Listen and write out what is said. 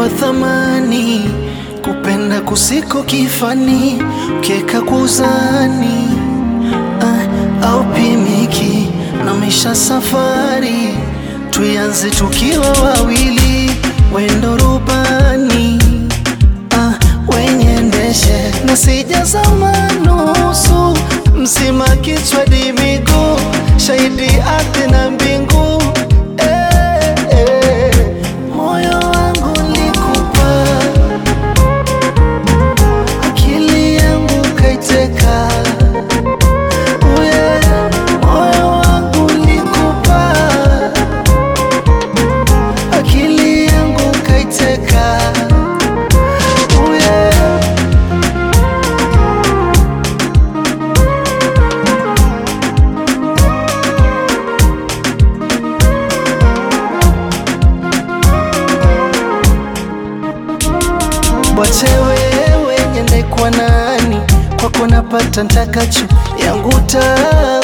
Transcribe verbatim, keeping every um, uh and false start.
wa thamani, kupenda kusiko kifani, ukieka kwa uzani uh, au pimiki na misha safari, tuianze tukiwa wawili, wendo rubani uh, wenye ndeshe na sijazama nusu, mzima kichwa di miguu, shahidi ardhi na mbingu. eh, eh, moyo wangu likupa, akili yangu kaiteka. oh yeah, moyo wangu likupa, akili yangu kaiteka. oh yeah. Wache wewe nyende kwa nani, kwako napata ntakacho, yangu taa